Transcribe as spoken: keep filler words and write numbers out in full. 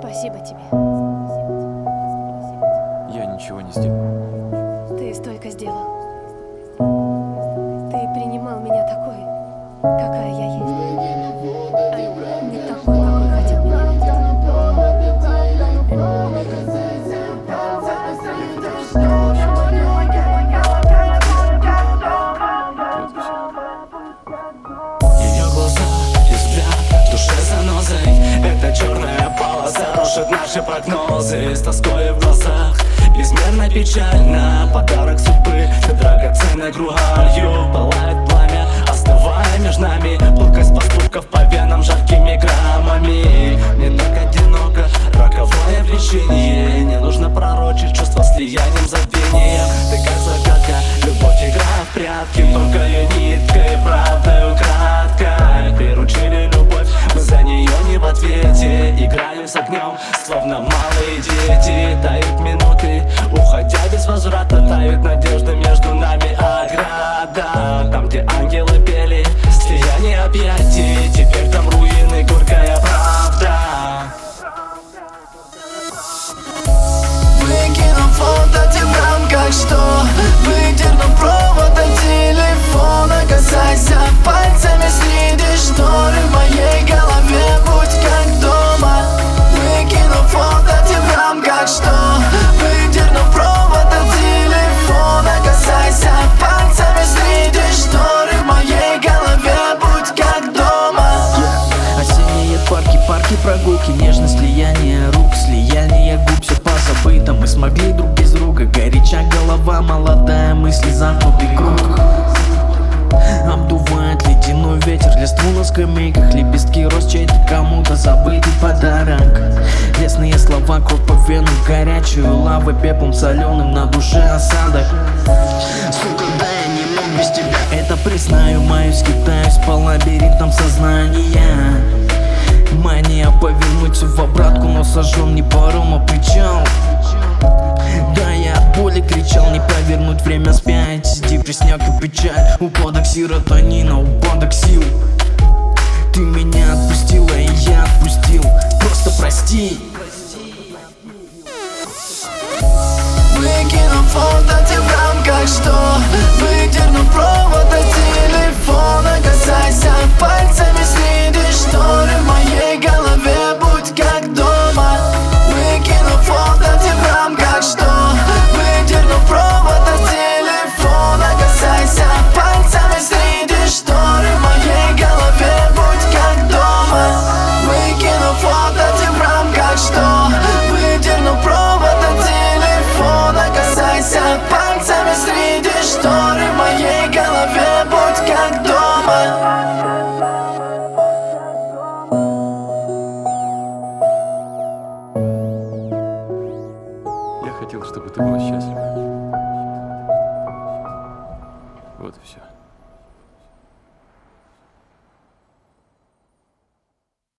Спасибо тебе. Я ничего не сделал. Ты столько сделал. Ты принимал меня такой, какая я есть, а не такой, какой хотел меня видеть. Ее глаза и взгляд, в душе занозой. Эта черная полоса рушит наши прогнозы. С тоской в глазах, безмерно печально. Подарок судьбы, ты драгоценной грудью. Пылает пламя, остывая между нами. Пылкость поступков по венам жаркими граммами. Мне так одиноко, роковое влечение. Не нужно пророчить чувства слиянием забвения. Ты как загадка, любовь игра в прятки. Тонкою ниткой, правдою краткой приручили любовь, мы за нее не в ответе. Играем с огнем, словно малые дети. Тают минуты, уходя без возврата. Тают надежды между нами ограда. Там, где ангелы пели, слияние объятий. Теперь там руины, горькая правда. Выкину фото тебе в рамках, что выдерну провод от телефона. Касайся пальцами среди штор в моей голове, будь как дома. Выкину фото тебе в рамках, что выдерну провод от телефона. Касайся пальцами среди штор в моей голове, будь как дома. Осенние парки, парки, прогулки, нежность, слияние рук, слияние губ, все позабыто. Мы смогли друг без друга, горяча голова, молодая, мысли, замкнутый круг. Обдувает ледяной ветер, листву на скамейках, лепестки роз, чей-то кому-то забытый подарок. Лесные слова, кровь по венам, горячую лавой, пеплом соленым, на душе осадок. Сука, да я не мог без тебя. Это признаю, мою скитаюсь по лабиринтам сознания. Мания повернуть все в обратку, но сожжен не паром, а причал. Да, я от боли кричал, не повернуть время спять. Депресняк и печаль, упадок серотонина, упадок сил. Ты меня отпустила, и я отпустил. Просто прости. Выкину фото тебе в рамках, что выдерну провод от телефона. Касайся пальцами среди штор в моей голове, будь как дома. Выкину фото тебе в рамках, что выдерну провод от телефона. Касайся пальцами среди штор в моей голове, будь как дома. Выкину фото тебе в рамках, что выдерну провод от телефона. Касайся пальцами среди штор в моей голове, будь как дома. Я хотел, чтобы ты была счастлива. Вот и все.